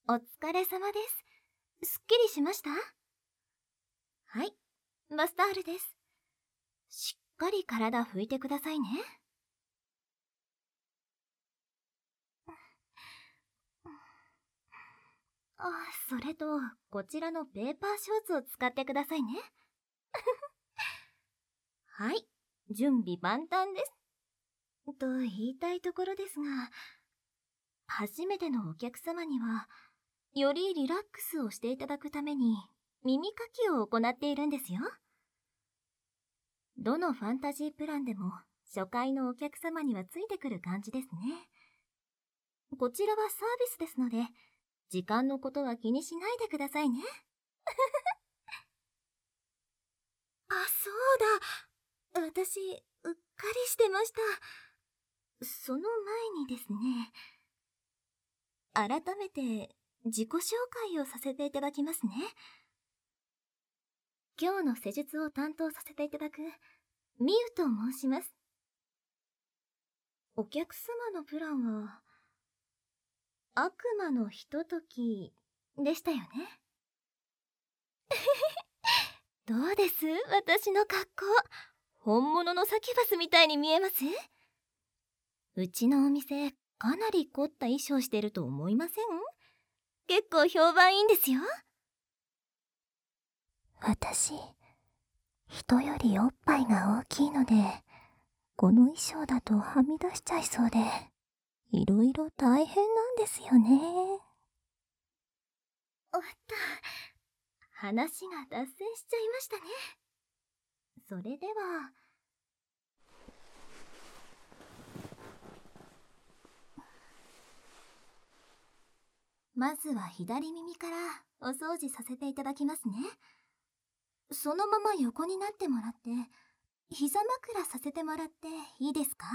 お疲れ様です。すっきりしました？はい、バスタオルです。しっかり体拭いてくださいね。あ、それと、こちらのペーパーショーツを使ってくださいね。はい、準備万端です。と言いたいところですが、初めてのお客様には、よりリラックスをしていただくために、耳かきを行っているんですよ。どのファンタジープランでも、初回のお客様にはついてくる感じですね。こちらはサービスですので、時間のことは気にしないでくださいね。あ、そうだ。私、うっかりしてました。その前にですね、改めて自己紹介をさせていただきますね。今日の施術を担当させていただく、ミユと申します。お客様のプランは、悪魔のひとときでしたよね。どうです？私の格好。本物のサキュバスみたいに見えます？うちのお店、かなり凝った衣装してると思いません？結構評判いいんですよ。 私、人よりおっぱいが大きいので、この衣装だとはみ出しちゃいそうで、いろいろ大変なんですよね。 おっと、話が脱線しちゃいましたね。それでは、まずは左耳からお掃除させていただきますね。そのまま横になってもらって、膝枕させてもらっていいですか？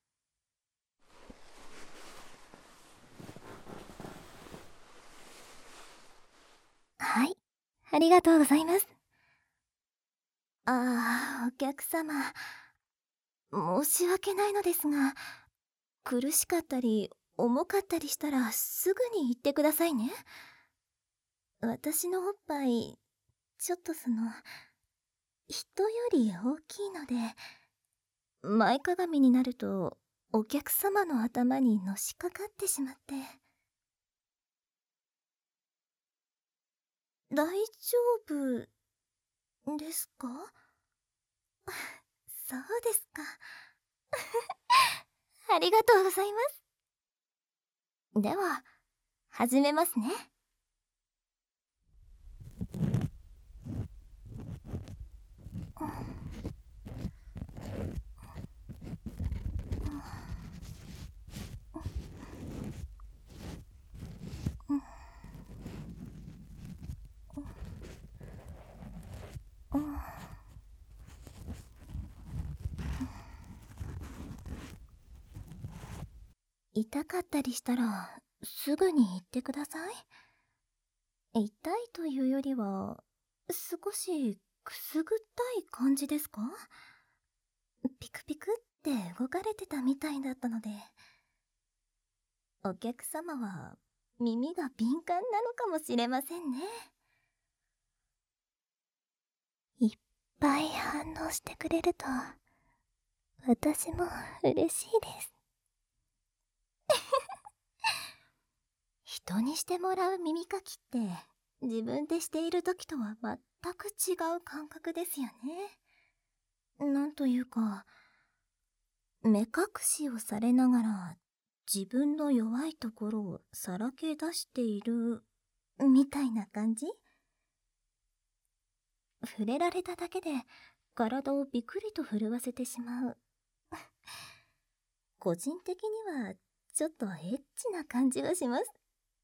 はい、ありがとうございます。 お客様、申し訳ないのですが、苦しかったり重かったりしたらすぐに言ってくださいね。私のおっぱい、ちょっと人より大きいので、前かがみになるとお客様の頭にのしかかってしまって。大丈夫ですか？そうですか。ありがとうございます。では、始めますね。痛かったりしたらすぐに言ってください。痛いというよりは少しくすぐったい感じですか？ピクピクって動かれてたみたいだったので、お客様は耳が敏感なのかもしれませんね。 いっぱい反応してくれると、私も嬉しいです。 人にしてもらう耳かきって自分でしている時とは全く違う感覚ですよね。なんというか、目隠しをされながら自分の弱いところをさらけ出しているみたいな感じ？触れられただけで体をびくりと震わせてしまう。個人的にはちょっとエッチな感じはします。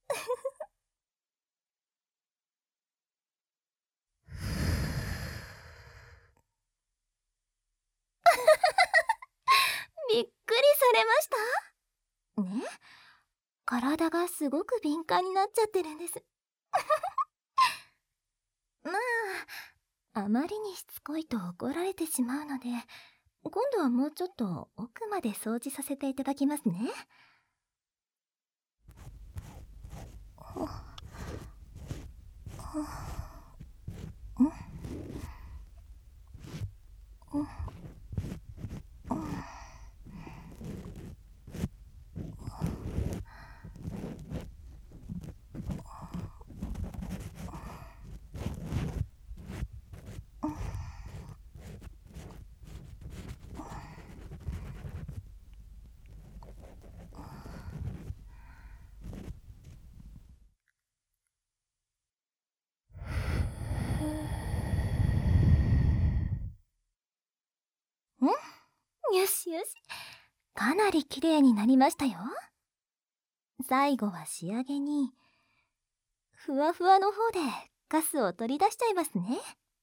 びっくりされましたね。体がすごく敏感になっちゃってるんです。まあ、あまりにしつこいと怒られてしまうので、今度はもうちょっと奥まで掃除させていただきますね。 しよし。かなり綺麗になりましたよ。最後は仕上げにふわふわの方でカスを取り出しちゃいますね。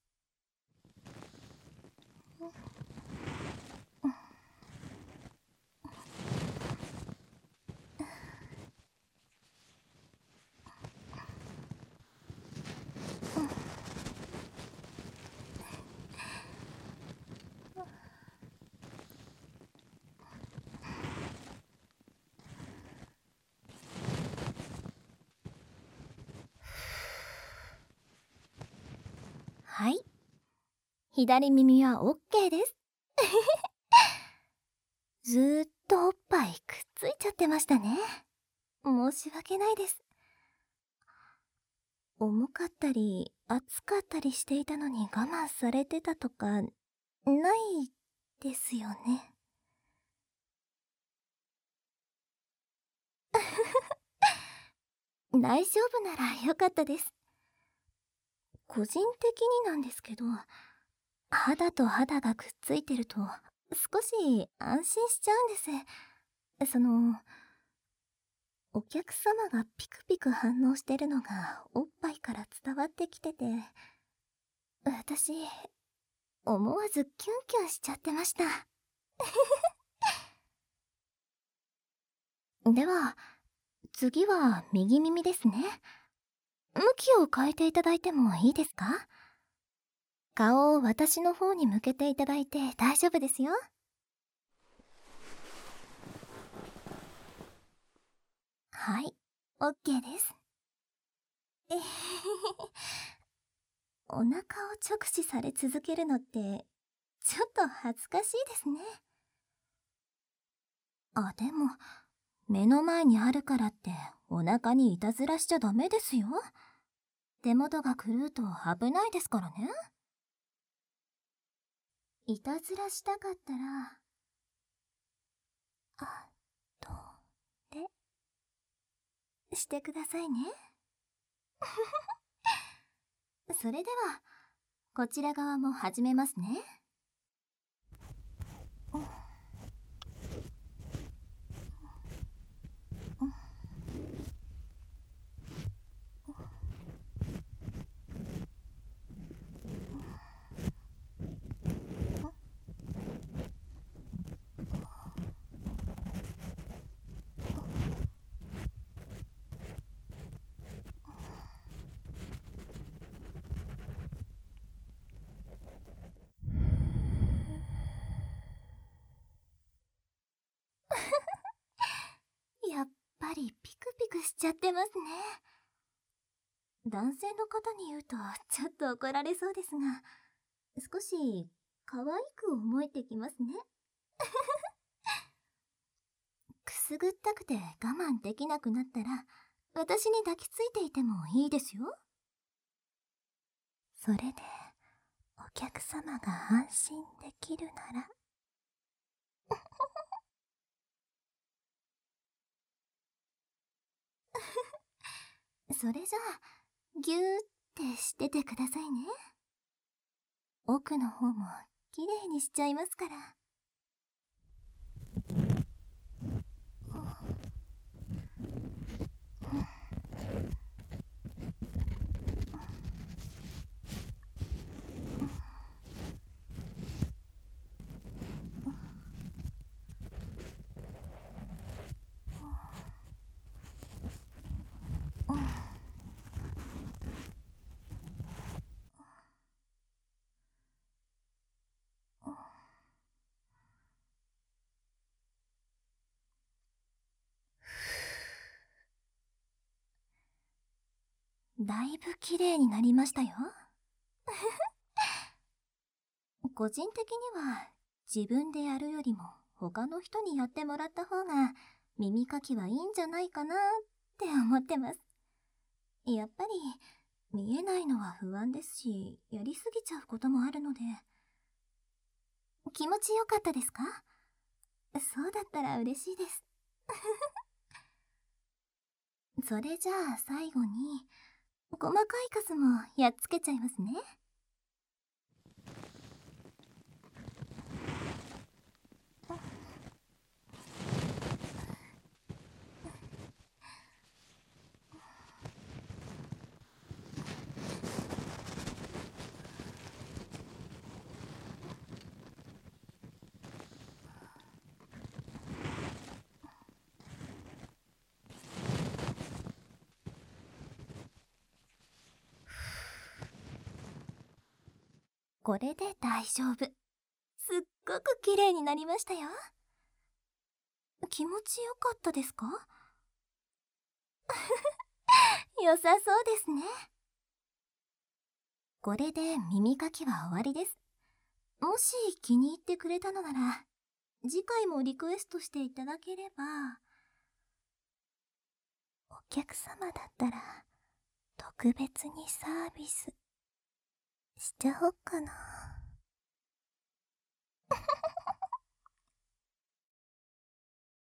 はい、左耳は OK です。ずーっとおっぱいくっついちゃってましたね。申し訳ないです。重かったり熱かったりしていたのに我慢されてたとかないですよね。大丈夫ならよかったです。個人的になんですけど、肌と肌がくっついてると少し安心しちゃうんです。お客様がピクピク反応してるのがおっぱいから伝わってきてて、私思わずキュンキュンしちゃってました。では次は右耳ですね。向きを変えていただいてもいいですか？顔を私の方に向けていただいて大丈夫ですよ。はい、OK です。えへへへ。お腹を直視され続けるのってちょっと恥ずかしいですね。あ、でも目の前にあるからってお腹にいたずらしちゃダメですよ。手元が狂うと危ないですからね。いたずらしたかったらあとでしてくださいね。それではこちら側も始めますね。やっぱりピクピクしちゃってますね。男性の方に言うとちょっと怒られそうですが、少し可愛く思えてきますね。くすぐったくて我慢できなくなったら私に抱きついていてもいいですよ。それでお客様が安心できるなら。それじゃあギューってしててくださいね。奥の方もきれいにしちゃいますから。だいぶ綺麗になりましたよ。個人的には自分でやるよりも他の人にやってもらった方が耳かきはいいんじゃないかなって思ってます。やっぱり見えないのは不安ですし、やりすぎちゃうこともあるので。気持ちよかったですか？そうだったら嬉しいです。それじゃあ最後に細かいカスもやっつけちゃいますね。 これで大丈夫。すっごく綺麗になりましたよ。気持ちよかったですか？良さそうですね。これで耳かきは終わりです。もし気に入ってくれたのなら、次回もリクエストしていただければ。 お客様だったら特別にサービスしちゃおっかな。